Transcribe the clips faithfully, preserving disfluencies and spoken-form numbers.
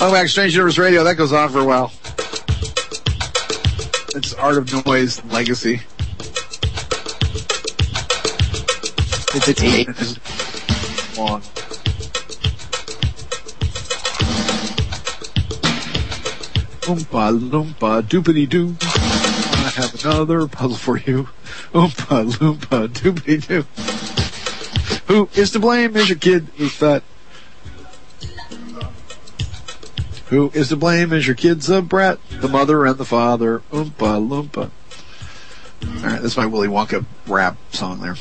Welcome back to Strange Universe Radio. That goes on for a while. It's Art of Noise Legacy. It's eight minutes long. Oompa loompa doopity doo. I have another puzzle for you. Oompa loompa doopity doo. Who is to blame? Is your kid who's fat? Who is to blame? Is your kid's a brat? The mother and the father. Oompa loompa. All right, that's my Willy Wonka rap song there.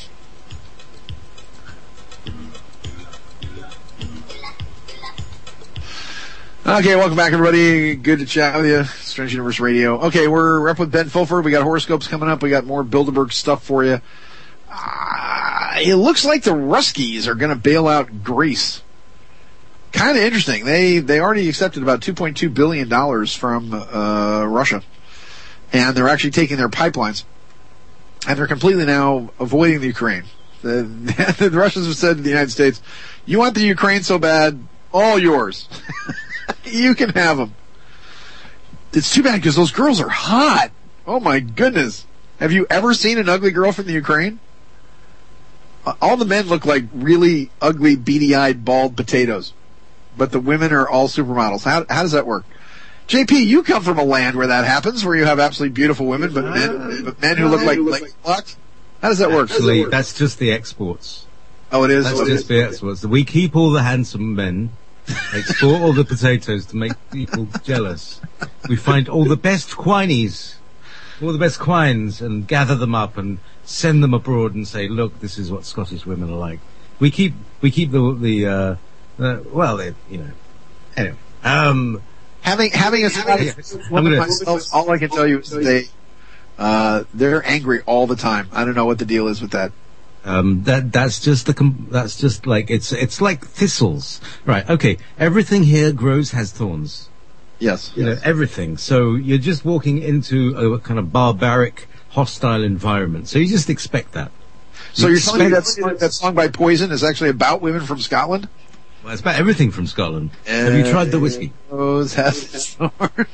Okay, welcome back, everybody. Good to chat with you. Strange Universe Radio. Okay, we're up with Ben Fulford. We got horoscopes coming up. We got more Bilderberg stuff for you. Uh, it looks like the Ruskies are going to bail out Greece. Kind of interesting. They they already accepted about two point two billion dollars from uh, Russia, and they're actually taking their pipelines, and they're completely now avoiding the Ukraine. The, the Russians have said to the United States, "You want the Ukraine so bad, all yours. You can have them." It's too bad because those girls are hot. Oh my goodness! Have you ever seen an ugly girl from the Ukraine? All the men look like really ugly, beady-eyed, bald potatoes. But the women are all supermodels. How how does that work? J P, you come from a land where that happens, where you have absolutely beautiful women, but men, but men who look like like blocks. How does that work? Actually, that's just the exports. Oh, it is? That's oh, just the exports. We keep all the handsome men, export all the potatoes to make people jealous. We find all the best quinies, all the best quines, and gather them up and send them abroad and say, look, this is what Scottish women are like. We keep we keep the the uh, uh well, they, you know. Anyway, um, having having a Scottish woman myself, all I can tell you is they uh, they're angry all the time. I don't know what the deal is with that. Um, that that's just the com- that's just like it's it's like thistles, right? Okay, everything here grows has thorns. Yes, you yes. know everything. So you're just walking into a kind of barbaric, hostile environment. So you just expect that. So you you're telling me that song, that song by Poison is actually about women from Scotland? Well, it's about everything from Scotland. Uh, Have you tried the whiskey? Rose has thorns.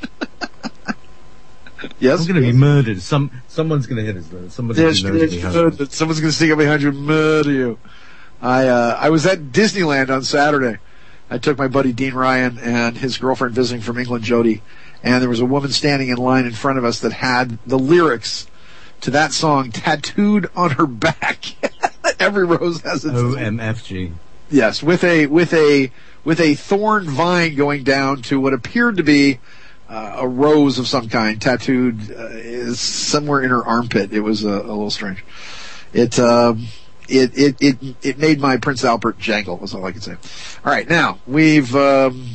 Yes, I'm going to be murdered. Some someone's going to hit us. Somebody yes, knows me. Someone's going to sneak up behind you and murder you. I uh, I was at Disneyland on Saturday. I took my buddy Dean Ryan and his girlfriend visiting from England, Jody, and there was a woman standing in line in front of us that had the lyrics to that song tattooed on her back. Every rose has its O M F G. Yes, with a with a with a thorn vine going down to what appeared to be uh, a rose of some kind, tattooed uh, is somewhere in her armpit. It was uh, a little strange. It, um, it it it it made my Prince Albert jangle. Was all I could say. All right, now we've. Um,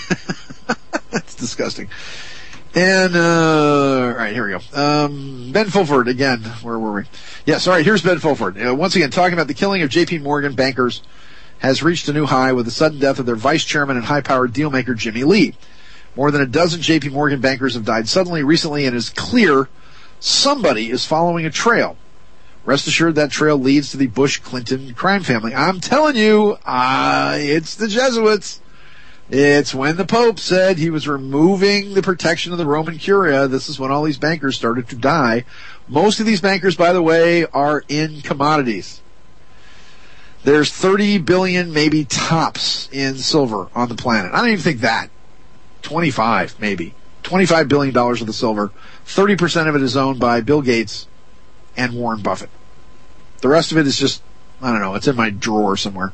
that's disgusting. And, uh, all right, here we go. Um, Ben Fulford, again, where were we? Yes, all right, here's Ben Fulford. Uh, once again, talking about the killing of J P Morgan bankers has reached a new high with the sudden death of their vice chairman and high-powered dealmaker Jimmy Lee. More than a dozen J P Morgan bankers have died suddenly recently, and it is clear somebody is following a trail. Rest assured that trail leads to the Bush-Clinton crime family. I'm telling you, uh, it's the Jesuits. It's when the Pope said he was removing the protection of the Roman Curia. This is when all these bankers started to die. Most of these bankers, by the way, are in commodities. There's thirty billion, maybe tops, in silver on the planet. I don't even think that. twenty-five, maybe. twenty-five billion dollars of the silver. thirty percent of it is owned by Bill Gates and Warren Buffett. The rest of it is just, I don't know, it's in my drawer somewhere.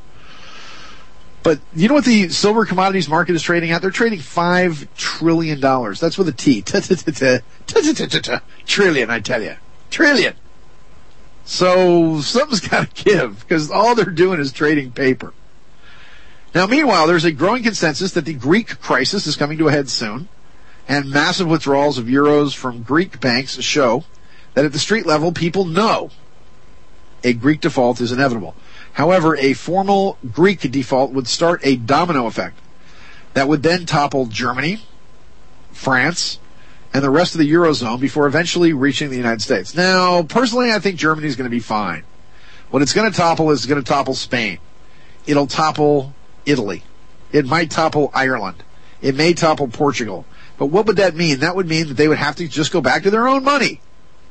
But you know what the silver commodities market is trading at? They're trading five trillion dollars. That's with a T. Trillion, I tell you. Trillion. So something's got to give, because all they're doing is trading paper. Now, meanwhile, there's a growing consensus that the Greek crisis is coming to a head soon, and massive withdrawals of euros from Greek banks show that at the street level, people know a Greek default is inevitable. However, a formal Greek default would start a domino effect that would then topple Germany, France, and the rest of the Eurozone before eventually reaching the United States. Now, personally, I think Germany is going to be fine. What it's going to topple is going to topple Spain. It'll topple Italy. It might topple Ireland. It may topple Portugal. But what would that mean? That would mean that they would have to just go back to their own money.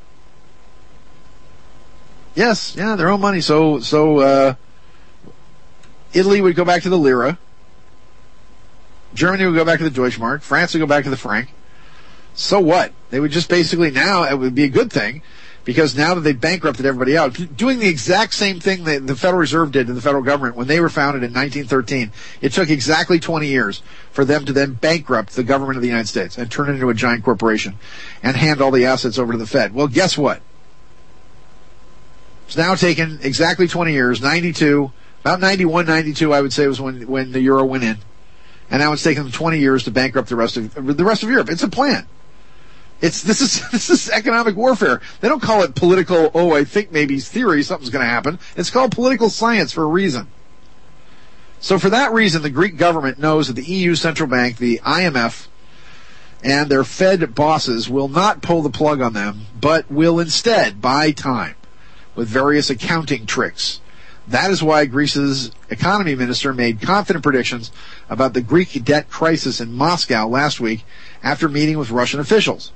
Yes, yeah, their own money. So, so, uh, Italy would go back to the lira. Germany would go back to the Deutschmark. France would go back to the franc. So what? They would just basically now, it would be a good thing, because now that they've bankrupted everybody out, doing the exact same thing that the Federal Reserve did to the federal government when they were founded in nineteen thirteen. It took exactly twenty years for them to then bankrupt the government of the United States and turn it into a giant corporation and hand all the assets over to the Fed. Well, guess what? It's now taken exactly twenty years, ninety-two, about ninety-one, ninety-two, I would say, was when, when the euro went in. And now it's taken them twenty years to bankrupt the rest of, the rest of Europe. It's a plan. It's, this is, this is economic warfare. They don't call it political, oh, I think maybe theory, something's going to happen. It's called political science for a reason. So for that reason, the Greek government knows that the E U Central Bank, the I M F, and their Fed bosses will not pull the plug on them, but will instead buy time with various accounting tricks. That is why Greece's economy minister made confident predictions about the Greek debt crisis in Moscow last week after meeting with Russian officials.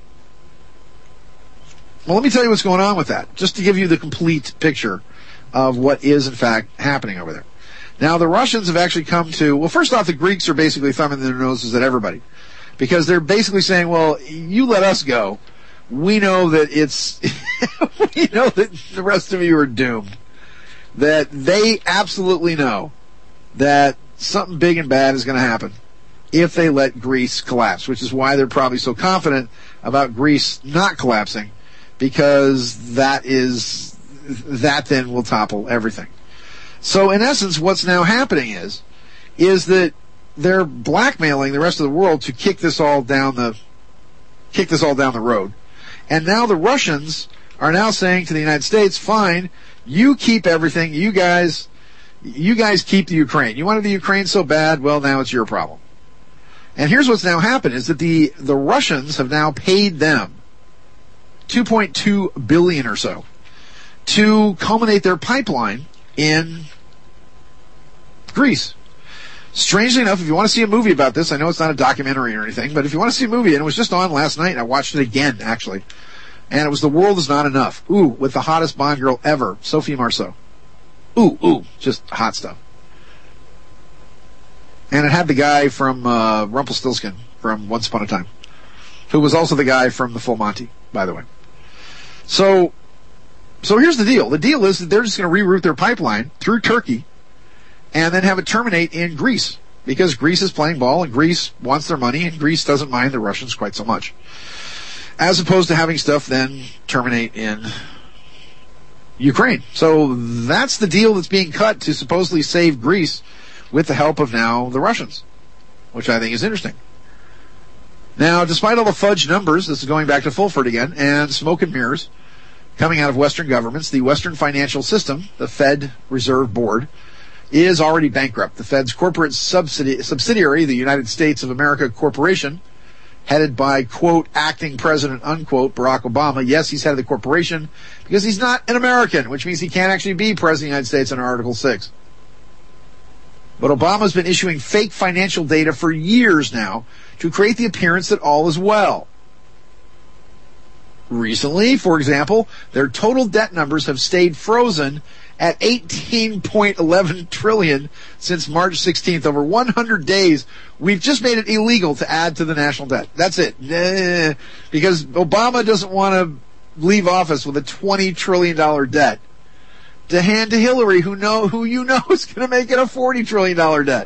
Well, let me tell you what's going on with that, just to give you the complete picture of what is, in fact, happening over there. Now, the Russians have actually come to, well, first off, the Greeks are basically thumbing their noses at everybody, because they're basically saying, well, you let us go. We know that it's, we know that the rest of you are doomed. That they absolutely know that something big and bad is going to happen if they let Greece collapse, which is why they're probably so confident about Greece not collapsing, because that is, that then will topple everything. So in essence, what's now happening is, is that they're blackmailing the rest of the world to kick this all down the, kick this all down the road. And now the Russians are now saying to the United States, fine, you keep everything, you guys, you guys keep the Ukraine. You wanted the Ukraine so bad, well, now it's your problem. And here's what's now happened, is that the, the Russians have now paid them two point two billion dollars or so to culminate their pipeline in Greece. Strangely enough, if you want to see a movie about this, I know it's not a documentary or anything, but if you want to see a movie, and it was just on last night, and I watched it again, actually, and it was The World Is Not Enough. Ooh, with the hottest Bond girl ever, Sophie Marceau. Ooh, ooh, just hot stuff. And it had the guy from uh, Rumpelstiltskin from Once Upon a Time, who was also the guy from The Full Monty, by the way. So, so here's the deal. The deal is that they're just going to reroute their pipeline through Turkey and then have it terminate in Greece, because Greece is playing ball and Greece wants their money and Greece doesn't mind the Russians quite so much. As opposed to having stuff then terminate in Ukraine. So that's the deal that's being cut to supposedly save Greece with the help of now the Russians, which I think is interesting. Now, despite all the fudge numbers, this is going back to Fulford again, and smoke and mirrors coming out of Western governments, the Western financial system, the Fed Reserve Board, is already bankrupt. The Fed's corporate subsidi- subsidiary, the United States of America Corporation, headed by, quote, acting president, unquote, Barack Obama. Yes, he's head of the corporation because he's not an American, which means he can't actually be president of the United States under Article six. But Obama's been issuing fake financial data for years now to create the appearance that all is well. Recently, for example, their total debt numbers have stayed frozen at eighteen point one one trillion since March sixteenth. Over one hundred days, we've just made it illegal to add to the national debt. That's it. Nah, because Obama doesn't want to leave office with a twenty trillion dollars debt to hand to Hillary, who know who you know is going to make it a forty trillion dollars debt.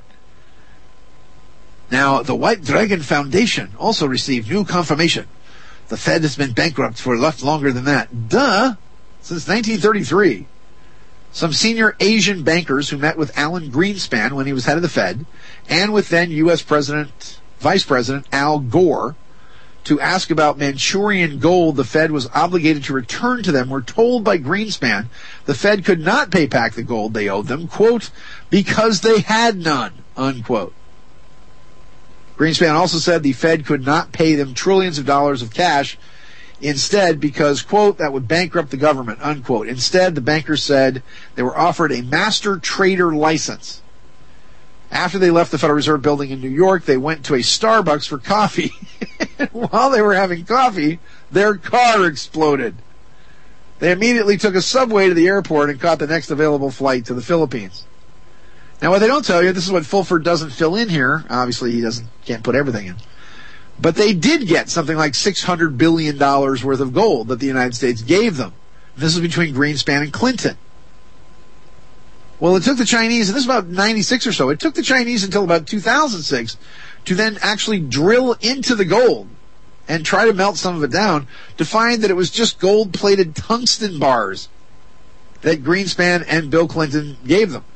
Now, the White Dragon Foundation also received new confirmation. The Fed has been bankrupt for a lot longer than that. Duh! Since nineteen thirty-three. Some senior Asian bankers who met with Alan Greenspan when he was head of the Fed, and with then U S President, Vice President Al Gore, to ask about Manchurian gold the Fed was obligated to return to them, were told by Greenspan the Fed could not pay back the gold they owed them, quote, because they had none, unquote. Greenspan also said the Fed could not pay them trillions of dollars of cash instead because, quote, that would bankrupt the government, unquote. Instead, the bankers said they were offered a master trader license After they left the Federal Reserve Building in New York, they went to a Starbucks for coffee. While they were having coffee, their car exploded. They immediately took a subway to the airport and caught the next available flight to the Philippines. Now, what they don't tell you, this is what Fulford doesn't fill in here. Obviously, he doesn't can't put everything in. But they did get something like six hundred billion dollars worth of gold that the United States gave them. This is between Greenspan and Clinton. Well, it took the Chinese, and this is about ninety-six or so, it took the Chinese until about two thousand six to then actually drill into the gold and try to melt some of it down to find that it was just gold-plated tungsten bars that Greenspan and Bill Clinton gave them.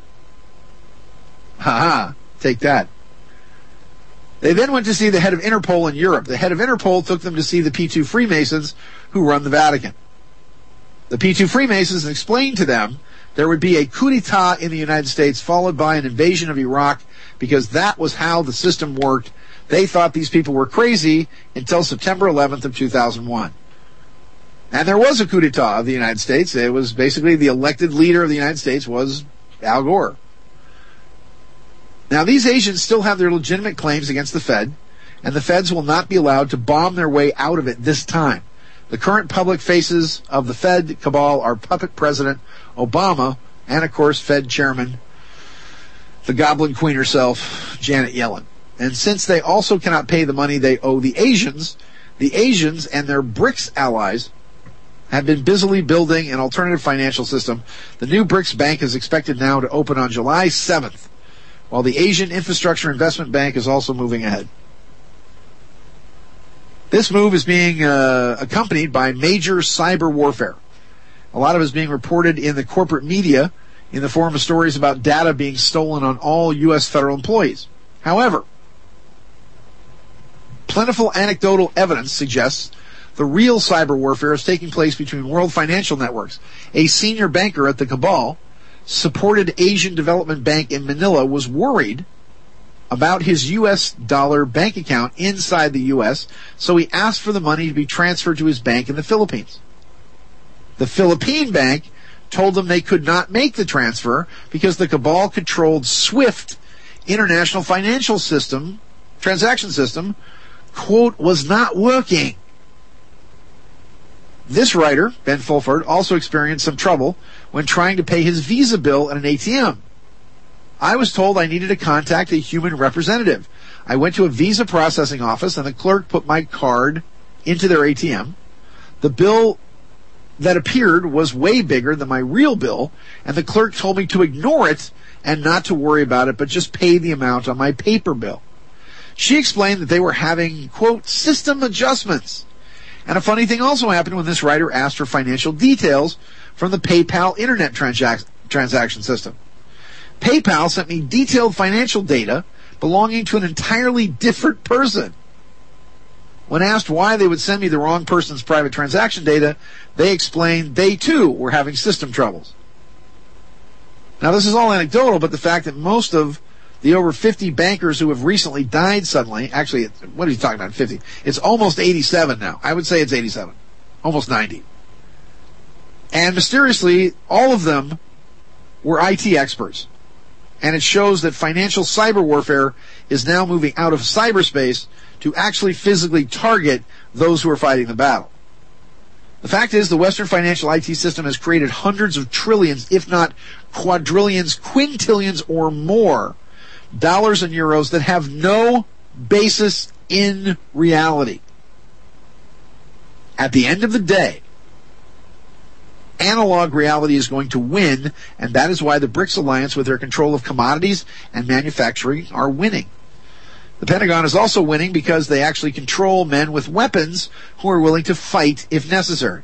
Ha-ha, take that. They then went to see the head of Interpol in Europe. The head of Interpol took them to see the P two Freemasons who run the Vatican. The P two Freemasons explained to them there would be a coup d'etat in the United States followed by an invasion of Iraq because that was how the system worked. They thought these people were crazy until September eleventh of two thousand one. And there was a coup d'etat of the United States. It was basically the elected leader of the United States was Al Gore. Now, these agents still have their legitimate claims against the Fed, and the Feds will not be allowed to bomb their way out of it this time. The current public faces of the Fed cabal are puppet President Obama and, of course, Fed Chairman, the Goblin Queen herself, Janet Yellen. And since they also cannot pay the money they owe the Asians, the Asians and their BRICS allies have been busily building an alternative financial system. The new BRICS Bank is expected now to open on July seventh, while the Asian Infrastructure Investment Bank is also moving ahead. This move is being uh, accompanied by major cyber warfare. A lot of it is being reported in the corporate media in the form of stories about data being stolen on all U S federal employees. However, plentiful anecdotal evidence suggests the real cyber warfare is taking place between world financial networks. A senior banker at the cabal supported Asian Development Bank in Manila was worried about his U S dollar bank account inside the U S, so he asked for the money to be transferred to his bank in the Philippines. The Philippine bank told them they could not make the transfer because the cabal controlled SWIFT international financial system, transaction system, quote, was not working. This writer, Ben Fulford, also experienced some trouble when trying to pay his Visa bill at an A T M. I was told I needed to contact a human representative. I went to a Visa processing office and the clerk put my card into their A T M. The bill that appeared was way bigger than my real bill, and the clerk told me to ignore it and not to worry about it, but just pay the amount on my paper bill. She explained that they were having, quote, system adjustments. And a funny thing also happened when this writer asked for financial details from the PayPal internet transac- transaction system. PayPal sent me detailed financial data belonging to an entirely different person. When asked why they would send me the wrong person's private transaction data, they explained they too were having system troubles. Now, this is all anecdotal, but the fact that most of the over fifty bankers who have recently died suddenly, actually, what are you talking about, fifty? It's almost eighty-seven now. I would say it's eighty-seven. Almost ninety. And mysteriously, all of them were I T experts. And it shows that financial cyber warfare is now moving out of cyberspace to actually physically target those who are fighting the battle. The fact is, the Western financial I T system has created hundreds of trillions, if not quadrillions, quintillions, or more dollars and euros that have no basis in reality. At the end of the day, analog reality is going to win, and that is why the BRICS alliance, with their control of commodities and manufacturing, are winning. The Pentagon is also winning because they actually control men with weapons who are willing to fight if necessary.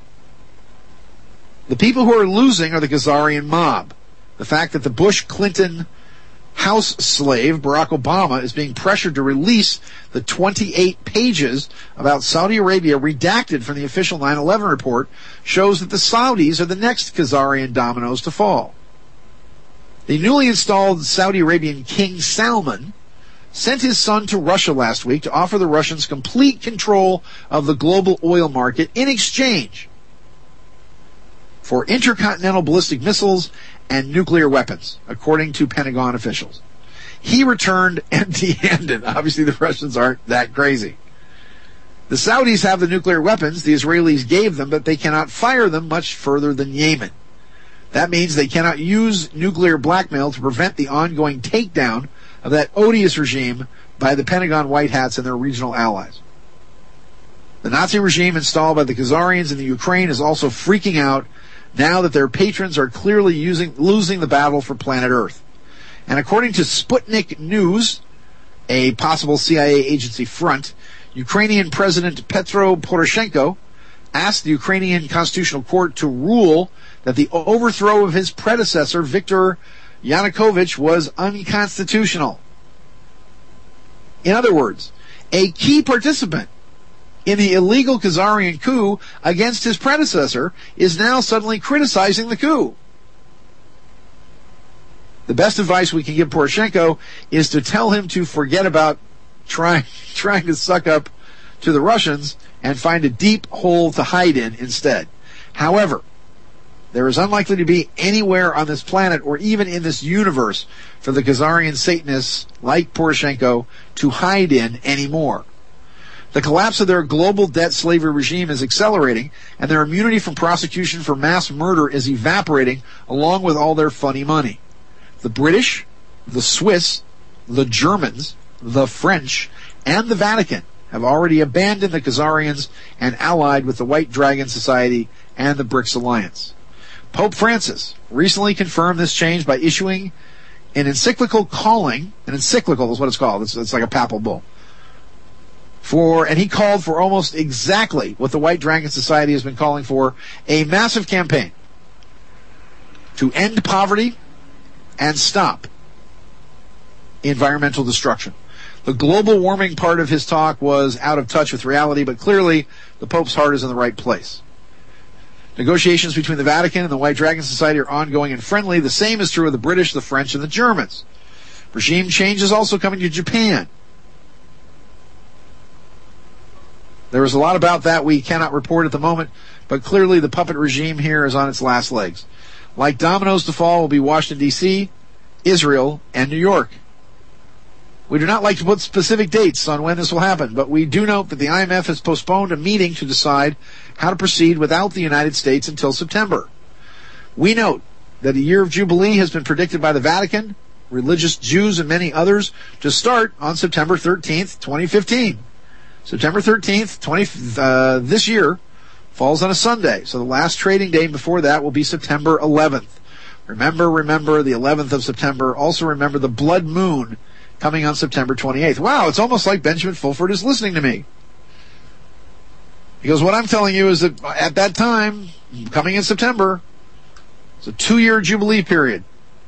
The people who are losing are the Khazarian mob. The fact that the Bush-Clinton house slave, Barack Obama, is being pressured to release the twenty-eight pages about Saudi Arabia redacted from the official nine eleven report shows that the Saudis are the next Khazarian dominoes to fall. The newly installed Saudi Arabian King Salman sent his son to Russia last week to offer the Russians complete control of the global oil market in exchange for intercontinental ballistic missiles and nuclear weapons, according to Pentagon officials. he returned empty-handed. Obviously, the Russians aren't that crazy. The Saudis have the nuclear weapons the Israelis gave them, but they cannot fire them much further than Yemen. That means they cannot use nuclear blackmail to prevent the ongoing takedown of that odious regime by the Pentagon White Hats and their regional allies. The Nazi regime installed by the Khazarians in the Ukraine is also freaking out now that their patrons are clearly using, losing the battle for planet Earth. And according to Sputnik News, a possible C I A agency front, Ukrainian President Petro Poroshenko asked the Ukrainian Constitutional Court to rule that the overthrow of his predecessor, Viktor Yanukovych, was unconstitutional. In other words, a key participant in the illegal Khazarian coup against his predecessor is now suddenly criticizing the coup. The best advice we can give Poroshenko is to tell him to forget about trying trying to suck up to the Russians and find a deep hole to hide in instead. However, there is unlikely to be anywhere on this planet or even in this universe for the Khazarian Satanists like Poroshenko to hide in anymore. The collapse of their global debt slavery regime is accelerating, and their immunity from prosecution for mass murder is evaporating along with all their funny money. The British, the Swiss, the Germans, the French, and the Vatican have already abandoned the Khazarians and allied with the White Dragon Society and the BRICS Alliance. Pope Francis recently confirmed this change by issuing an encyclical calling, an encyclical is what it's called, it's, it's like a papal bull, for, and he called for almost exactly what the White Dragon Society has been calling for, a massive campaign to end poverty and stop environmental destruction. The global warming part of his talk was out of touch with reality, but clearly the Pope's heart is in the right place. Negotiations between the Vatican and the White Dragon Society are ongoing and friendly. The same is true of the British, the French, and the Germans. Regime change is also coming to Japan. There is a lot about that we cannot report at the moment, but clearly the puppet regime here is on its last legs. Like dominoes to fall will be Washington, D C, Israel, and New York. We do not like to put specific dates on when this will happen, but we do note that the I M F has postponed a meeting to decide how to proceed without the United States until September. We note that a year of Jubilee has been predicted by the Vatican, religious Jews, and many others to start on September thirteenth, twenty fifteen. September thirteenth, twenty, uh, this year falls on a Sunday, so the last trading day before that will be September eleventh. Remember, remember the eleventh of September. Also remember the blood moon coming on September twenty-eighth. Wow, it's almost like Benjamin Fulford is listening to me. Because what I'm telling you is that at that time, coming in September, it's a two-year Jubilee period.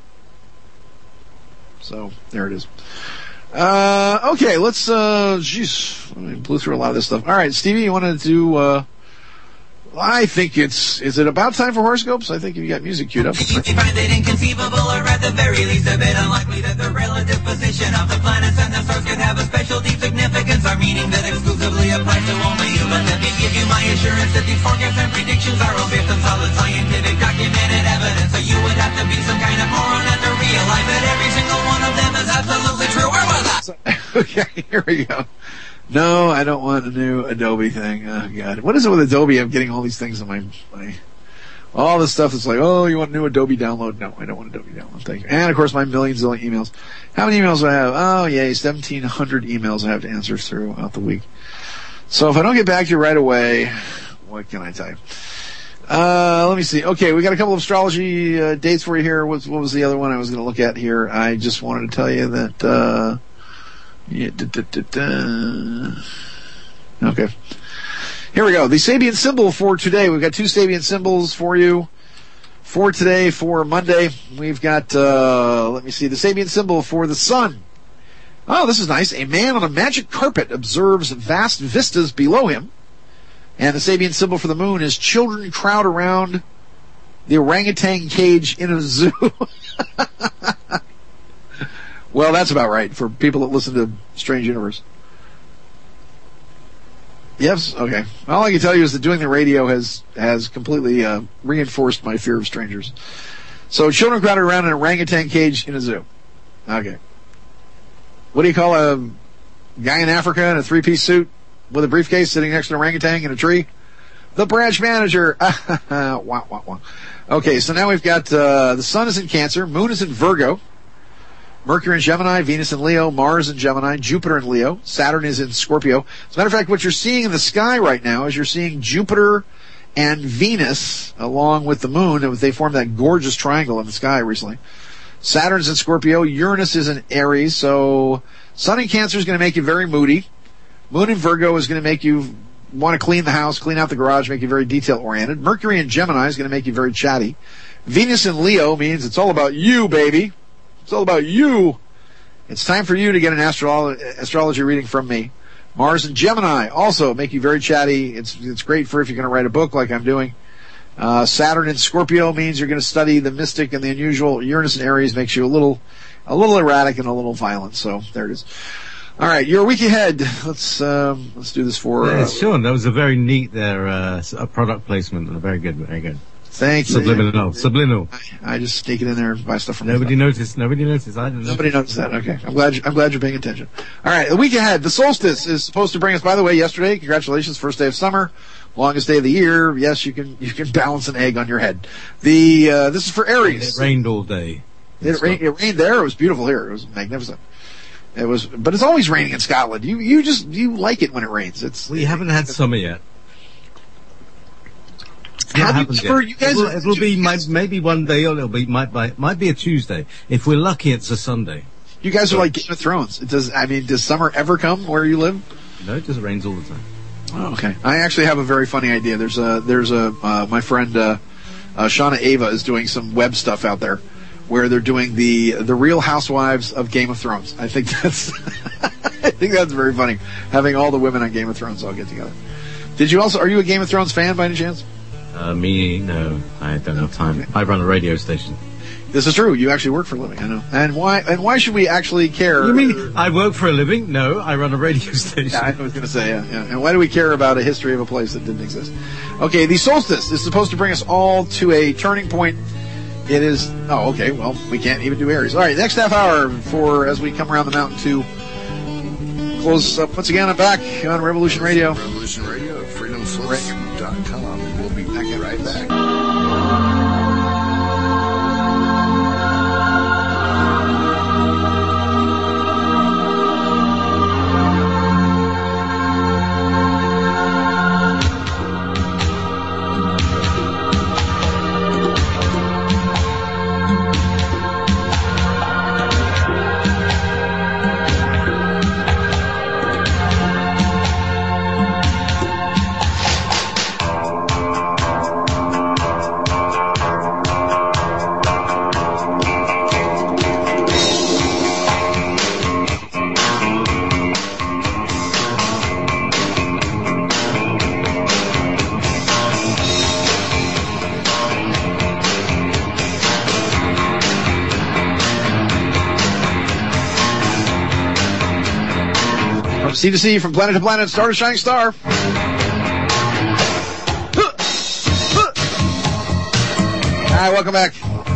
So, there it is. Uh, okay, let's, uh, jeez, I blew through a lot of this stuff. All right, Stevie, you wanted to, uh, I think it's, is it about time for horoscopes? I think you got music queued up. If you find it inconceivable, or at the very least a bit unlikely, that the relative position of the planets and the stars could have a special deep significance, or meaning that exclusively applies to only you. But let me give you my assurance that these forecasts and predictions are all based on solid scientific documented evidence. So you would have to be some kind of moron not to realize that every single one of them is absolutely true. Where was that? Okay, here we go. No, I don't want a new Adobe thing. Oh, God. What is it with Adobe? I'm getting all these things on my, my, all this stuff that's like, oh, you want a new Adobe download? No, I don't want Adobe download. Thank you. And, of course, my millions of emails. How many emails do I have? Oh, yay, seventeen hundred emails I have to answer throughout the week. So if I don't get back to you right away, what can I tell you? Uh, let me see. Okay, we got a couple of astrology uh, dates for you here. What, what was the other one I was going to look at here? I just wanted to tell you that, uh, yeah, da, da, da, da. Okay. Here we go. The Sabian symbol for today. We've got two Sabian symbols for you for today, for Monday. We've got, uh, let me see, the Sabian symbol for the sun. Oh, this is nice. A man on a magic carpet observes vast vistas below him. And the Sabian symbol for the moon is children crowd around the orangutan cage in a zoo. Well, that's about right for people that listen to Strange Universe. Yes? Okay. All I can tell you is that doing the radio has has completely uh, reinforced my fear of strangers. So children crowded around an orangutan cage in a zoo. Okay. what do you call a guy in Africa in a three-piece suit with a briefcase sitting next to an orangutan in a tree? The branch manager. Wah, wah, wah. Okay, so now we've got uh, the sun is in Cancer, moon is in Virgo, Mercury in Gemini, Venus in Leo, Mars in Gemini, Jupiter in Leo, Saturn is in Scorpio. As a matter of fact, what you're seeing in the sky right now is you're seeing Jupiter and Venus along with the moon. They formed that gorgeous triangle in the sky recently. Saturn's in Scorpio, Uranus is in Aries, so sun in Cancer is going to make you very moody. Moon in Virgo is going to make you want to clean the house, clean out the garage, make you very detail-oriented. Mercury in Gemini is going to make you very chatty. Venus in Leo means it's all about you, baby. It's all about you. It's time for you to get an astro- astrology reading from me. Mars in Gemini also make you very chatty. It's it's great for if you're going to write a book like I'm doing. Uh, Saturn in Scorpio means you're going to study the mystic and the unusual. Uranus in Aries makes you a little a little erratic and a little violent. So there it is. All right, your week ahead. Let's um, let's do this for. Yeah, uh, Sean, that was a very neat there, uh, a product placement. Very good, very good. Thank you. Subliminal, subliminal. I, I just sneak it in there and buy stuff from Nobody myself. noticed. Nobody noticed. I didn't know. Nobody noticed that. Okay, I'm glad. You, I'm glad you're paying attention. All right, the week ahead. The solstice is supposed to bring us. By the way, yesterday, congratulations, first day of summer, longest day of the year. Yes, you can you can balance an egg on your head. The uh, this is for Aries. It rained all day. It rained, it rained there. It was beautiful here. It was magnificent. It was, but it's always raining in Scotland. You you just you like it when it rains. It's we haven't had summer yet. Yeah, Have you, ever, you guys, it'll, it'll be might, maybe one day, or it'll be might might might be a Tuesday. If we're lucky, it's a Sunday. You guys are like Game of Thrones. It does. I mean, does summer ever come where you live? No, it just rains all the time. Oh, okay. I actually have a very funny idea. There's a there's a uh, my friend uh, uh, Shauna Ava is doing some web stuff out there where they're doing the the Real Housewives of Game of Thrones. I think that's I think that's very funny. Having all the women on Game of Thrones all get together. Did you also? Are you a Game of Thrones fan by any chance? Uh, me, no, I don't have time. I run a radio station. This is true. You actually work for a living, I know. And why? And why should we actually care? You mean I work for a living? No, I run a radio station. Yeah, I was going to say, yeah, yeah. And why do we care about a history of a place that didn't exist? Okay, the solstice is supposed to bring us all to a turning point. It is. Oh, okay. Well, we can't even do Aries. All right, next half hour for as we come around the mountain to close up once again. I'm back on Revolution Radio. Revolution Radio, freedom slips dot com. We'll be back right back. Sea to sea, from planet to planet, star to shining star. Hi, welcome back.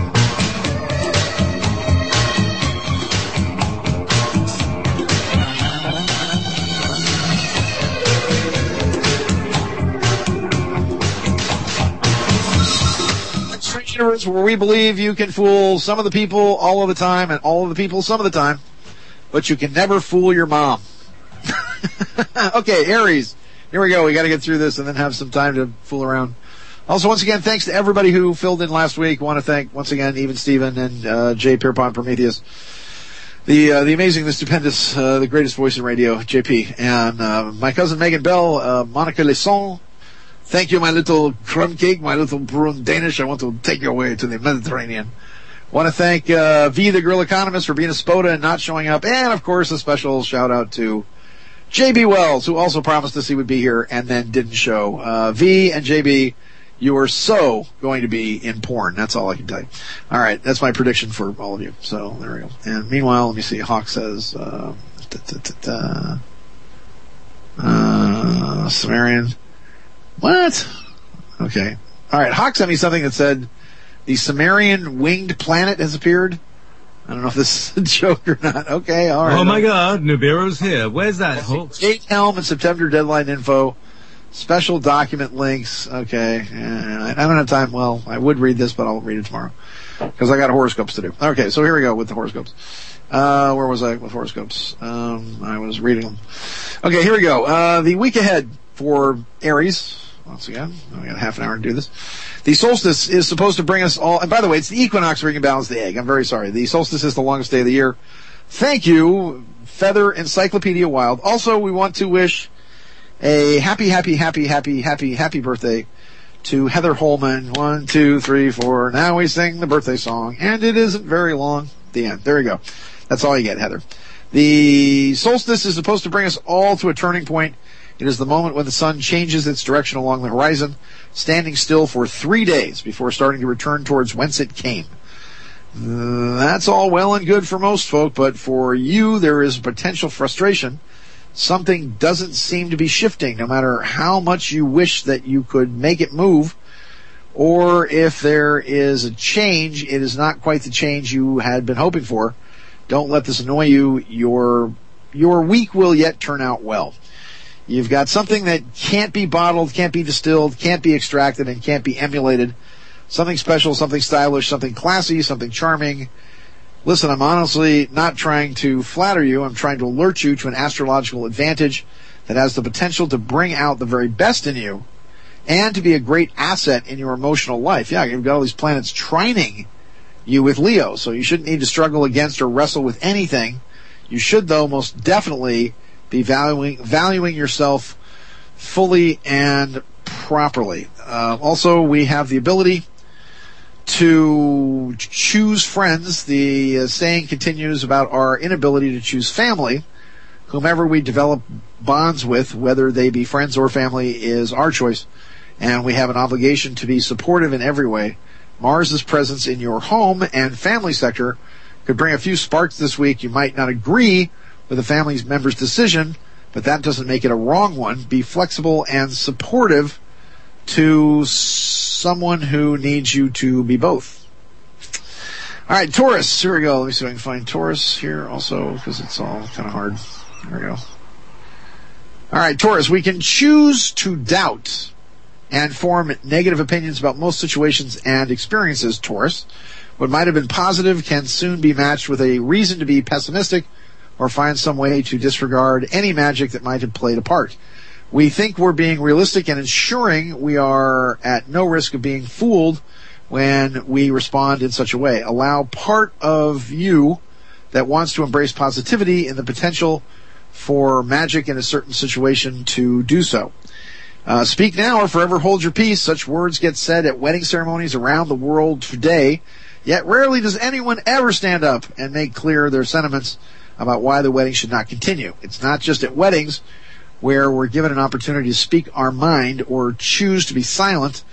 Strange universe where we believe you can fool some of the people all of the time and all of the people some of the time, but you can never fool your mom. Okay, Aries. Here we go. We got to get through this and then have some time to fool around. Also, once again, thanks to everybody who filled in last week. I want to thank, once again, even Steven and uh, Jay Pierpont Prometheus. The uh, the amazing, the stupendous, uh, the greatest voice in radio, J P. And uh, my cousin Megan Bell, uh, Monica Lesson. Thank you, my little crumb cake, my little brune Danish. I want to take you away to the Mediterranean. Want to thank uh, V, the Girl Economist, for being a SPOTA and not showing up. And, of course, a special shout-out to J B Wells, who also promised us he would be here and then didn't show. Uh, V and J B, you are so going to be in porn. That's all I can tell you. All right, that's my prediction for all of you. So there we go. And meanwhile, let me see. Hawk says, uh, da, da, da, da. Uh, Sumerian. What? Okay. All right. Hawk sent me something that said the Sumerian winged planet has appeared. I don't know if this is a joke or not. Okay, all right. Oh my God, Nibiru's here. Where's that? Hulk? Jake Helm and September deadline info. Special document links. Okay. I don't have time. Well, I would read this, but I'll read it tomorrow. Because I got horoscopes to do. Okay, so here we go with the horoscopes. Uh, where was I with horoscopes? Um, I was reading them. Okay, here we go. Uh, the week ahead for Aries. Once again, we got half an hour to do this. The solstice is supposed to bring us all, and by the way, it's the equinox where you can balance the egg. I'm very sorry. The solstice is the longest day of the year. Thank you, Feather Encyclopedia Wild. Also, we want to wish a happy, happy, happy, happy, happy, happy birthday to Heather Holman. One, two, three, four. Now we sing the birthday song, and it isn't very long. The end. There you go. That's all you get, Heather. The solstice is supposed to bring us all to a turning point. It is the moment when the sun changes its direction along the horizon, standing still for three days before starting to return towards whence it came. Uh, that's all well and good for most folk, but for you, there is potential frustration. Something doesn't seem to be shifting, no matter how much you wish that you could make it move. Or if there is a change, it is not quite the change you had been hoping for. Don't let this annoy you. Your, your week will yet turn out well. You've got something that can't be bottled, can't be distilled, can't be extracted, and can't be emulated. Something special, something stylish, something classy, something charming. Listen, I'm honestly not trying to flatter you. I'm trying to alert you to an astrological advantage that has the potential to bring out the very best in you and to be a great asset in your emotional life. Yeah, you've got all these planets trining you with Leo, so you shouldn't need to struggle against or wrestle with anything. You should, though, most definitely be valuing valuing yourself fully and properly. Uh, also, we have the ability to choose friends. The uh, saying continues about our inability to choose family. Whomever we develop bonds with, whether they be friends or family, is our choice, and we have an obligation to be supportive in every way. Mars's presence in your home and family sector could bring a few sparks this week. You might not agree with a family member's decision, but that doesn't make it a wrong one. Be flexible and supportive to someone who needs you to be both. All right, Taurus. Here we go. Let me see if I can find Taurus here also, because it's all kind of hard. There we go. All right, Taurus. We can choose to doubt and form negative opinions about most situations and experiences, Taurus. What might have been positive can soon be matched with a reason to be pessimistic or find some way to disregard any magic that might have played a part. We think we're being realistic and ensuring we are at no risk of being fooled when we respond in such a way. Allow part of you that wants to embrace positivity and the potential for magic in a certain situation to do so. Uh, speak now or forever hold your peace. Such words get said at wedding ceremonies around the world today, yet rarely does anyone ever stand up and make clear their sentiments about why the wedding should not continue. It's not just at weddings where we're given an opportunity to speak our mind or choose to be silent.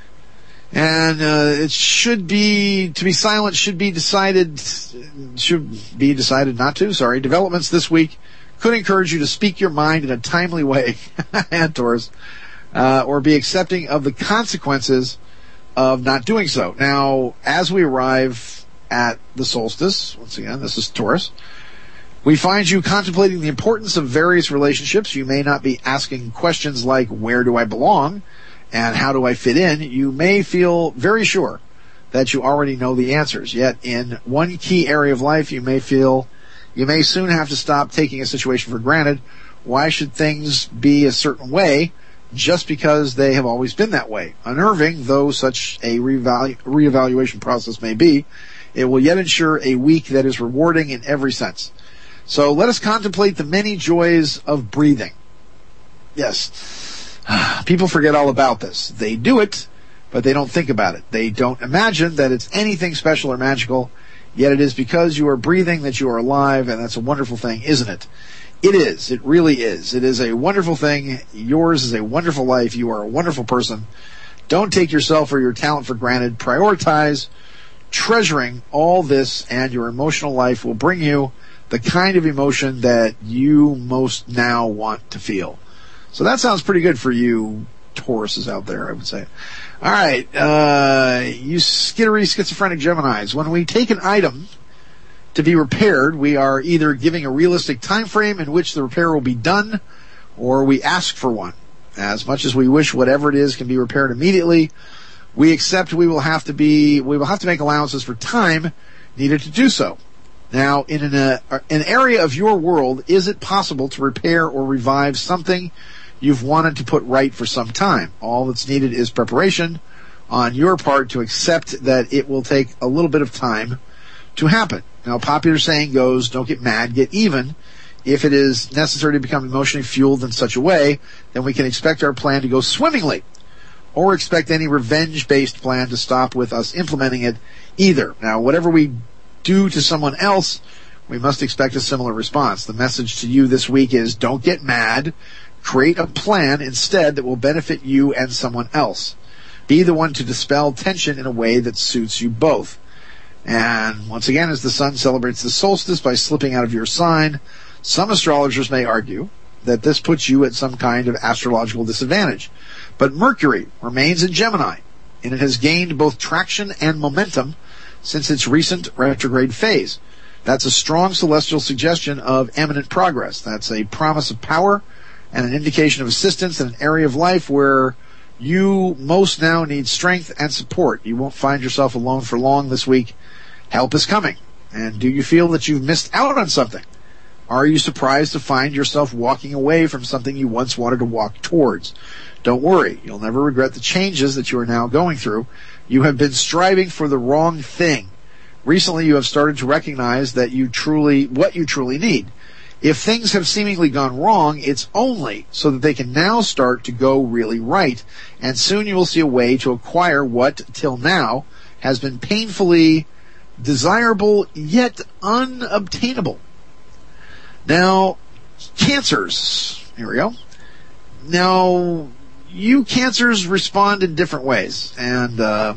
And uh, it should be, to be silent should be decided, should be decided not to, sorry. Developments this week could encourage you to speak your mind in a timely way, and Taurus, uh, or be accepting of the consequences of not doing so. Now, as we arrive at the solstice, once again, this is Taurus, we find you contemplating the importance of various relationships. You may not be asking questions like, where do I belong and how do I fit in? You may feel very sure that you already know the answers. Yet in one key area of life, you may feel you may soon have to stop taking a situation for granted. Why should things be a certain way just because they have always been that way? Unnerving, though such a reevalu- reevaluation process may be, it will yet ensure a week that is rewarding in every sense. So let us contemplate the many joys of breathing. Yes, people forget all about this. They do it, but they don't think about it. They don't imagine that it's anything special or magical, yet it is because you are breathing that you are alive, and that's a wonderful thing, isn't it? It is. It really is. It is a wonderful thing. Yours is a wonderful life. You are a wonderful person. Don't take yourself or your talent for granted. Prioritize treasuring all this, and your emotional life will bring you the kind of emotion that you most now want to feel. So that sounds pretty good for you Tauruses out there, I would say. All right, uh, you skittery schizophrenic Geminis. When we take an item to be repaired, we are either giving a realistic time frame in which the repair will be done, or we ask for one. As much as we wish whatever it is can be repaired immediately, we accept we will have to be we will have to make allowances for time needed to do so. Now, in an, uh, an area of your world, is it possible to repair or revive something you've wanted to put right for some time? All that's needed is preparation on your part to accept that it will take a little bit of time to happen. Now, a popular saying goes, don't get mad, get even. If it is necessary to become emotionally fueled in such a way, then we can expect our plan to go swimmingly, or expect any revenge-based plan to stop with us implementing it either. Now, whatever we do to someone else, we must expect a similar response. The message to you this week is, don't get mad. Create a plan instead that will benefit you and someone else. Be the one to dispel tension in a way that suits you both. And once again, as the sun celebrates the solstice by slipping out of your sign, some astrologers may argue that this puts you at some kind of astrological disadvantage. But Mercury remains in Gemini, and it has gained both traction and momentum since its recent retrograde phase. That's a strong celestial suggestion of eminent progress. That's a promise of power and an indication of assistance in an area of life where you most now need strength and support. You won't find yourself alone for long this week. Help is coming. And do you feel that you've missed out on something? Are you surprised to find yourself walking away from something you once wanted to walk towards? Don't worry. You'll never regret the changes that you are now going through. You have been striving for the wrong thing. Recently, you have started to recognize that you truly, what you truly need. If things have seemingly gone wrong, it's only so that they can now start to go really right. And soon you will see a way to acquire what, till now, has been painfully desirable yet unobtainable. Now, cancers. Here we go. Now, you cancers respond in different ways. And, uh,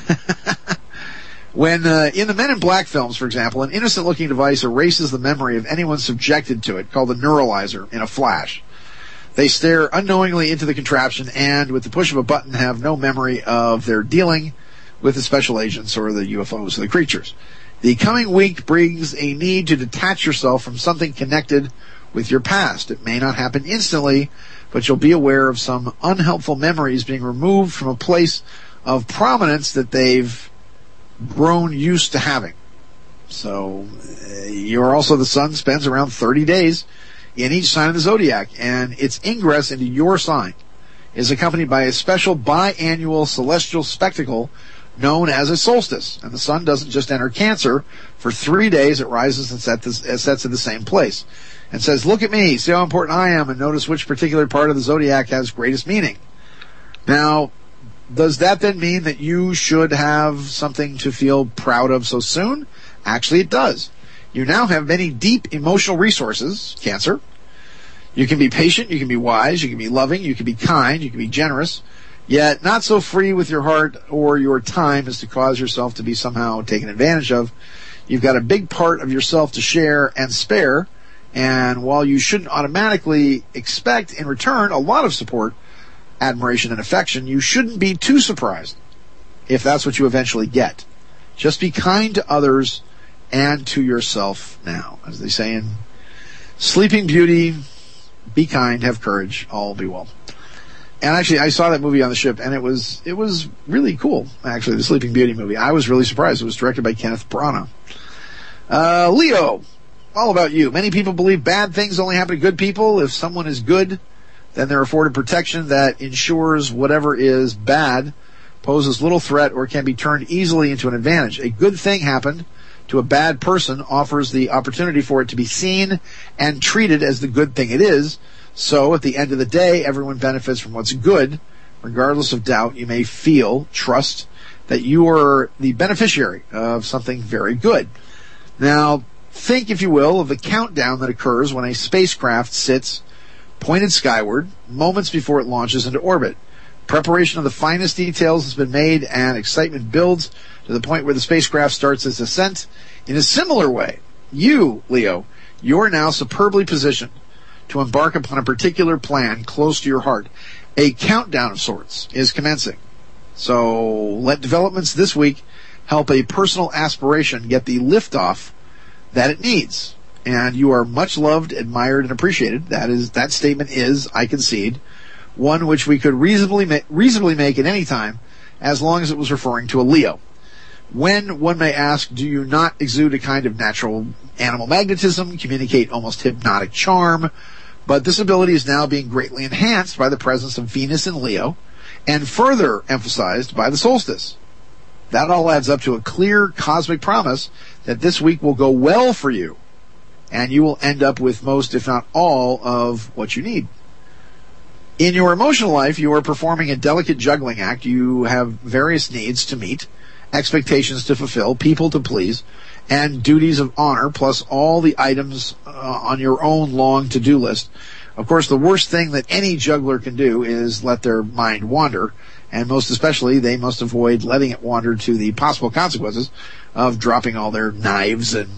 when, uh, in the Men in Black films, for example, an innocent-looking device erases the memory of anyone subjected to it, called a neuralizer, in a flash. They stare unknowingly into the contraption and, with the push of a button, have no memory of their dealing with the special agents or the U F Os or the creatures. The coming week brings a need to detach yourself from something connected with your past. It may not happen instantly, but you'll be aware of some unhelpful memories being removed from a place of prominence that they've grown used to having. So, uh, you're also, the sun spends around thirty days in each sign of the zodiac, and its ingress into your sign is accompanied by a special biannual celestial spectacle known as a solstice. And the sun doesn't just enter Cancer. For three days it rises and sets, uh, sets in the same place and says, look at me, see how important I am, and notice which particular part of the zodiac has greatest meaning. Now, does that then mean that you should have something to feel proud of so soon? Actually, it does. You now have many deep emotional resources, Cancer. You can be patient, you can be wise, you can be loving, you can be kind, you can be generous, yet not so free with your heart or your time as to cause yourself to be somehow taken advantage of. You've got a big part of yourself to share and spare, and while you shouldn't automatically expect in return a lot of support, admiration, and affection, you shouldn't be too surprised if that's what you eventually get. Just be kind to others and to yourself now. As they say in Sleeping Beauty, be kind, have courage, all will be well. And actually, I saw that movie on the ship, and it was it was really cool, actually, the Sleeping Beauty movie. I was really surprised. It was directed by Kenneth Branagh. Uh, Leo, all about you. Many people believe bad things only happen to good people. If someone is good, then they're afforded protection that ensures whatever is bad poses little threat or can be turned easily into an advantage. A good thing happened to a bad person offers the opportunity for it to be seen and treated as the good thing it is. So, at the end of the day, everyone benefits from what's good. Regardless of doubt, you may feel, trust, that you are the beneficiary of something very good. Now, think, if you will, of the countdown that occurs when a spacecraft sits pointed skyward, moments before it launches into orbit. Preparation of the finest details has been made, and excitement builds to the point where the spacecraft starts its ascent. In a similar way, you, Leo, you're now superbly positioned to embark upon a particular plan close to your heart. A countdown of sorts is commencing. So let developments this week help a personal aspiration get the liftoff that it needs. And you are much loved, admired, and appreciated. That is, that statement is, I concede, one which we could reasonably ma- reasonably make at any time, as long as it was referring to a Leo. When, one may ask, do you not exude a kind of natural animal magnetism, communicate almost hypnotic charm? But this ability is now being greatly enhanced by the presence of Venus in Leo, and further emphasized by the solstice. That all adds up to a clear cosmic promise that this week will go well for you, and you will end up with most, if not all, of what you need. In your emotional life, you are performing a delicate juggling act. You have various needs to meet, expectations to fulfill, people to please, and duties of honor, plus all the items uh, on your own long to-do list. Of course, the worst thing that any juggler can do is let their mind wander, and most especially, they must avoid letting it wander to the possible consequences of dropping all their knives and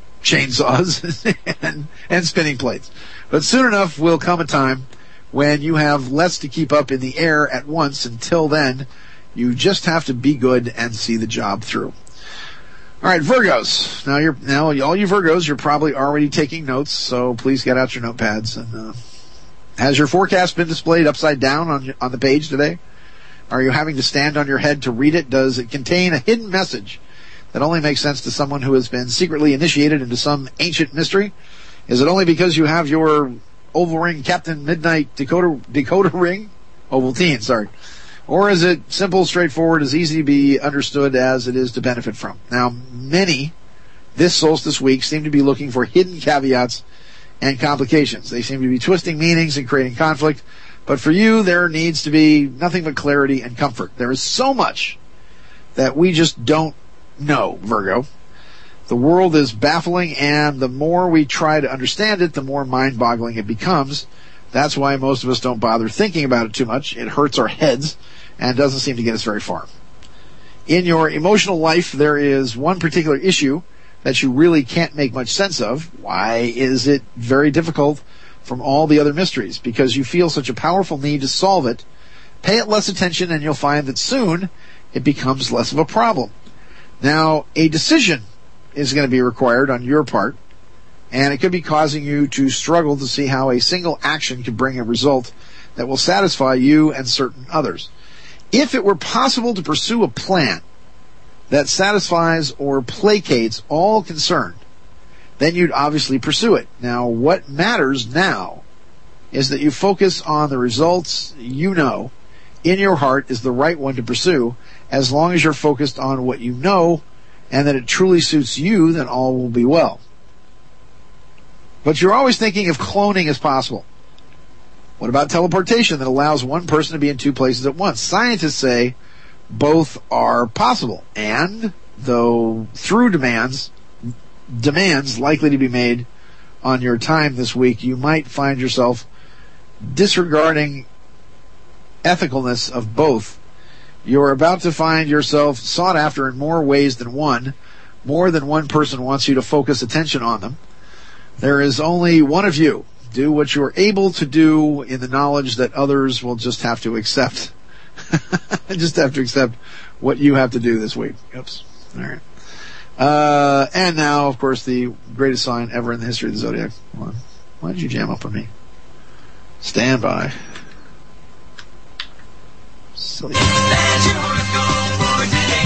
chainsaws and, and spinning plates. But soon enough will come a time when you have less to keep up in the air at once. Until then, you just have to be good and see the job through. All right, Virgos. Now, you're now all you Virgos, you're probably already taking notes, so please get out your notepads. And uh, has your forecast been displayed upside down on on the page today? Are you having to stand on your head to read it? Does it contain a hidden message that only makes sense to someone who has been secretly initiated into some ancient mystery? Is it only because you have your Ovaltine Captain Midnight Dakota Dakota ring? Ovaltine, sorry. Or is it simple, straightforward, as easy to be understood as it is to benefit from? Now, many this solstice week seem to be looking for hidden caveats and complications. They seem to be twisting meanings and creating conflict. But for you, there needs to be nothing but clarity and comfort. There is so much that we just don't know, Virgo. The world is baffling, and the more we try to understand it, the more mind-boggling it becomes. That's why most of us don't bother thinking about it too much. It hurts our heads and doesn't seem to get us very far. In your emotional life, there is one particular issue that you really can't make much sense of. Why is it very difficult from all the other mysteries? Because you feel such a powerful need to solve it. Pay it less attention, and you'll find that soon it becomes less of a problem. Now, a decision is going to be required on your part, and it could be causing you to struggle to see how a single action can bring a result that will satisfy you and certain others. If it were possible to pursue a plan that satisfies or placates all concerned, then you'd obviously pursue it. Now, what matters now is that you focus on the results you know in your heart is the right one to pursue. As long as you're focused on what you know and that it truly suits you, then all will be well. But you're always thinking if cloning is possible. What about teleportation that allows one person to be in two places at once? Scientists say both are possible, and though through demands, demands likely to be made on your time this week, you might find yourself disregarding ethicalness of both. You're about to find yourself sought after in more ways than one. More than one person wants you to focus attention on them. There is only one of you. Do what you're able to do in the knowledge that others will just have to accept. just have to accept what you have to do this week. Oops. All right. Uh, and now, of course, the greatest sign ever in the history of the Zodiac. Why, why did you jam up on me? Stand by. Silly. That's your horoscope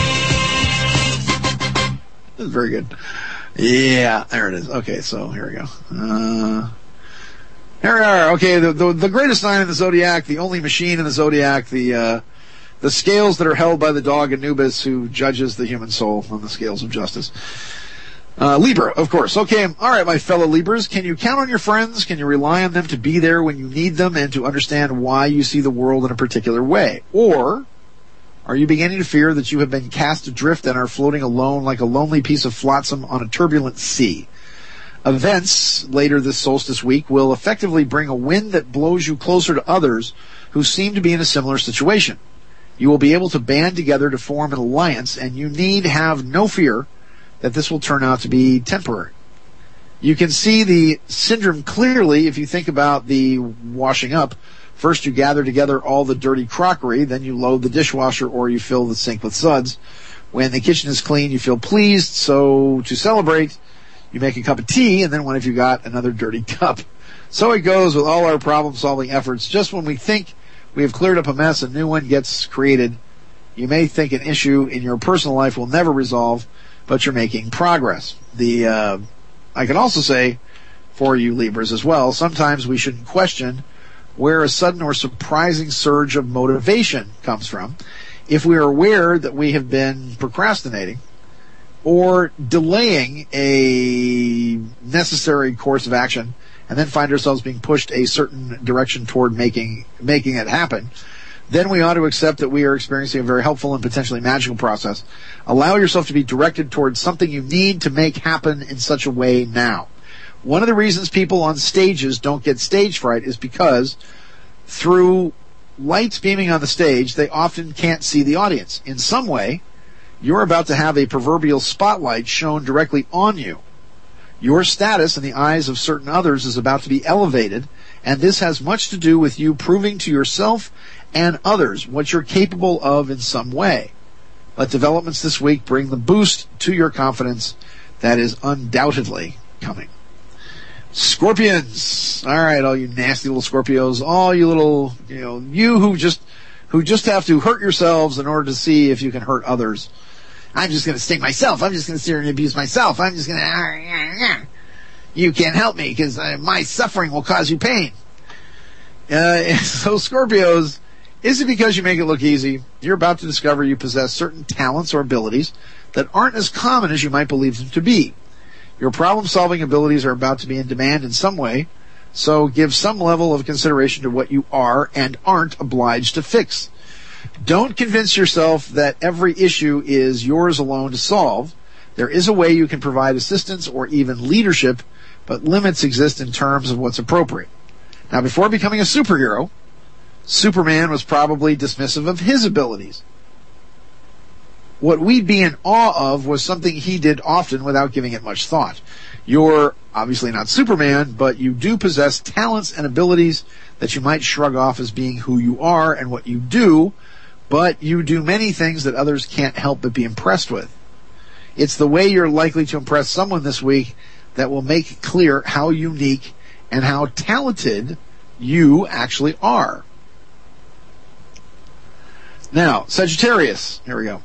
for today. This is very good. Yeah, there it is. Okay, so here we go. Uh, here we are. Okay, the, the the greatest sign in the Zodiac, the only machine in the Zodiac, the uh, the scales that are held by the dog Anubis, who judges the human soul on the scales of justice. Uh, Libra, of course. Okay, all right, my fellow Libras. Can you count on your friends? Can you rely on them to be there when you need them and to understand why you see the world in a particular way? Or are you beginning to fear that you have been cast adrift and are floating alone like a lonely piece of flotsam on a turbulent sea? Events later this solstice week will effectively bring a wind that blows you closer to others who seem to be in a similar situation. You will be able to band together to form an alliance, and you need have no fear that this will turn out to be temporary. You can see the syndrome clearly if you think about the washing up. First you gather together all the dirty crockery, then you load the dishwasher or you fill the sink with suds. When the kitchen is clean, you feel pleased, so to celebrate, you make a cup of tea, and then what have you got? Another dirty cup. So it goes with all our problem-solving efforts. Just when we think we have cleared up a mess, a new one gets created. You may think an issue in your personal life will never resolve, but you're making progress. The uh, I can also say, for you Libras as well, sometimes we shouldn't question where a sudden or surprising surge of motivation comes from. If we are aware that we have been procrastinating or delaying a necessary course of action and then find ourselves being pushed a certain direction toward making making it happen, then we ought to accept that we are experiencing a very helpful and potentially magical process. Allow yourself to be directed towards something you need to make happen in such a way now. One of the reasons people on stages don't get stage fright is because through lights beaming on the stage, they often can't see the audience. In some way, you're about to have a proverbial spotlight shown directly on you. Your status in the eyes of certain others is about to be elevated, and this has much to do with you proving to yourself and others what you're capable of in some way. Let developments this week bring the boost to your confidence that is undoubtedly coming. Scorpions. All right, all you nasty little Scorpios, all you little, you know, you who just, who just have to hurt yourselves in order to see if you can hurt others. I'm just going to sting myself. I'm just going to sit here and abuse myself. I'm just going to, you can't help me because uh, my suffering will cause you pain. Uh, so Scorpios, is it because you make it look easy? You're about to discover you possess certain talents or abilities that aren't as common as you might believe them to be. Your problem-solving abilities are about to be in demand in some way, so give some level of consideration to what you are and aren't obliged to fix. Don't convince yourself that every issue is yours alone to solve. There is a way you can provide assistance or even leadership, but limits exist in terms of what's appropriate. Now, before becoming a superhero, Superman was probably dismissive of his abilities. What we'd be in awe of was something he did often without giving it much thought. You're obviously not Superman, but you do possess talents and abilities that you might shrug off as being who you are and what you do, but you do many things that others can't help but be impressed with. It's the way you're likely to impress someone this week that will make clear how unique and how talented you actually are. Now, Sagittarius, here we go.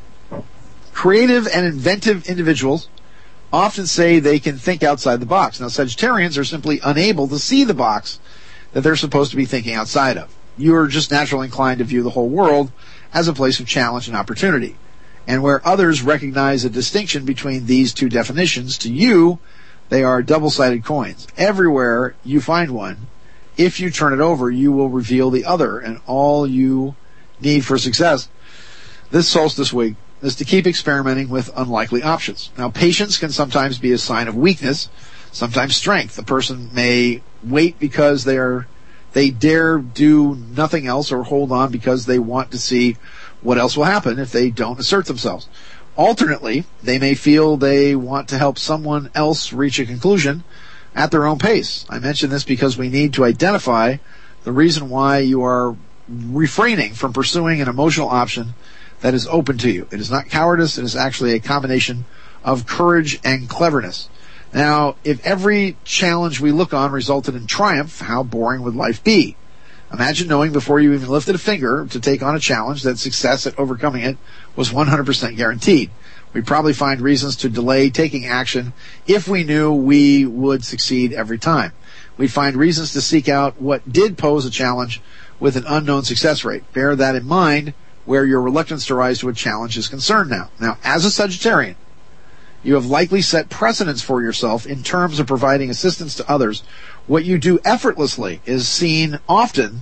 Creative and inventive individuals often say they can think outside the box. Now, Sagittarians are simply unable to see the box that they're supposed to be thinking outside of. You're just naturally inclined to view the whole world as a place of challenge and opportunity. And where others recognize a distinction between these two definitions, to you, they are double-sided coins. Everywhere you find one, if you turn it over, you will reveal the other and all you need for success. This solstice week is to keep experimenting with unlikely options. Now, patience can sometimes be a sign of weakness, sometimes strength. A person may wait because they are they dare do nothing else or hold on because they want to see what else will happen if they don't assert themselves. Alternately, they may feel they want to help someone else reach a conclusion at their own pace. I mention this because we need to identify the reason why you are refraining from pursuing an emotional option that is open to you. It is not cowardice. It is actually a combination of courage and cleverness. Now, if every challenge we look on resulted in triumph, how boring would life be? Imagine knowing before you even lifted a finger to take on a challenge that success at overcoming it was one hundred percent guaranteed. We'd probably find reasons to delay taking action if we knew we would succeed every time. We'd find reasons to seek out what did pose a challenge with an unknown success rate. Bear that in mind where your reluctance to rise to a challenge is concerned now. Now, as a Sagittarian, you have likely set precedents for yourself in terms of providing assistance to others. What you do effortlessly is seen often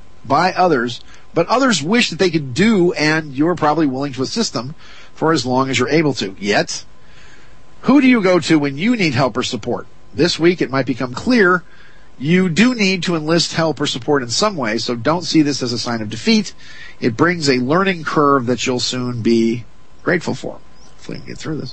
by others, but others wish that they could do, and you're probably willing to assist them for as long as you're able to. Yet, who do you go to when you need help or support? This week, it might become clear you do need to enlist help or support in some way, so don't see this as a sign of defeat. It brings a learning curve that you'll soon be grateful for. Hopefully we can get through this.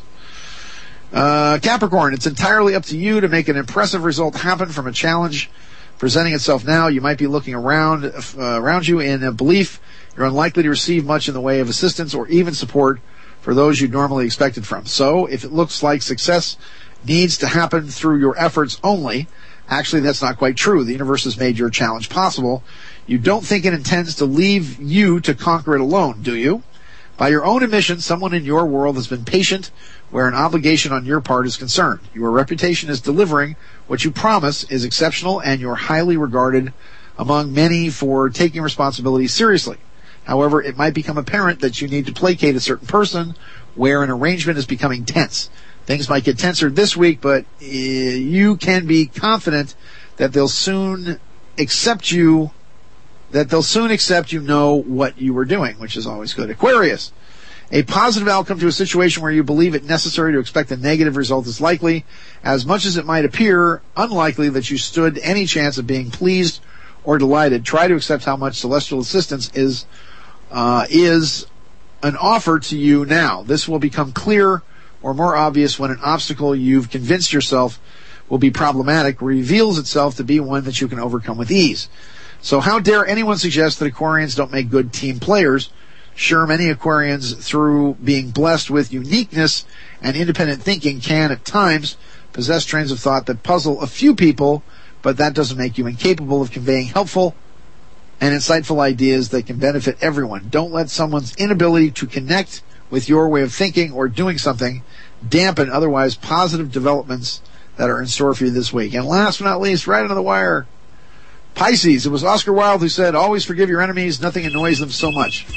Uh, Capricorn, it's entirely up to you to make an impressive result happen from a challenge presenting itself now. You might be looking around uh, around you in a belief you're unlikely to receive much in the way of assistance or even support for those you normally expected from. So, if it looks like success needs to happen through your efforts only. Actually, that's not quite true. The universe has made your challenge possible. You don't think it intends to leave you to conquer it alone, do you? By your own admission, someone in your world has been patient where an obligation on your part is concerned. Your reputation as delivering what you promise is exceptional, and you're highly regarded among many for taking responsibility seriously. However, it might become apparent that you need to placate a certain person where an arrangement is becoming tense. Things might get tenser this week, but uh, you can be confident that they'll soon accept you, that they'll soon accept you know what you were doing, which is always good. Aquarius. A positive outcome to a situation where you believe it necessary to expect a negative result is likely, as much as it might appear unlikely that you stood any chance of being pleased or delighted. Try to accept how much celestial assistance is uh, is an offer to you now. This will become clear or more obvious when an obstacle you've convinced yourself will be problematic reveals itself to be one that you can overcome with ease. So how dare anyone suggest that Aquarians don't make good team players? Sure, many Aquarians, through being blessed with uniqueness and independent thinking, can at times possess trains of thought that puzzle a few people, but that doesn't make you incapable of conveying helpful and insightful ideas that can benefit everyone. Don't let someone's inability to connect with your way of thinking or doing something dampen otherwise positive developments that are in store for you this week. And last but not least, right under the wire, Pisces. It was Oscar Wilde who said, always forgive your enemies, nothing annoys them so much.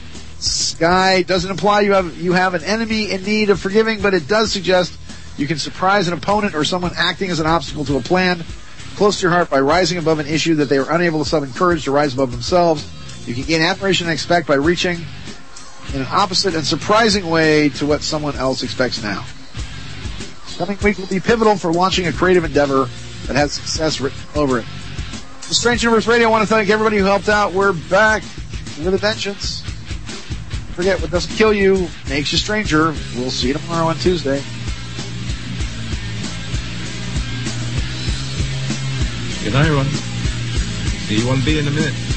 Sky doesn't imply you have you have an enemy in need of forgiving, but it does suggest you can surprise an opponent or someone acting as an obstacle to a plan close to your heart by rising above an issue that they were unable to summon courage to rise above themselves. You can gain admiration and expect by reaching in an opposite and surprising way to what someone else expects now. Coming week will be pivotal for launching a creative endeavor that has success written over it. The Strange Universe Radio, I want to thank everybody who helped out. We're back with a vengeance. Don't forget, what doesn't kill you makes you stranger. We'll see you tomorrow on Tuesday. Good night, everyone. See you on B in a minute.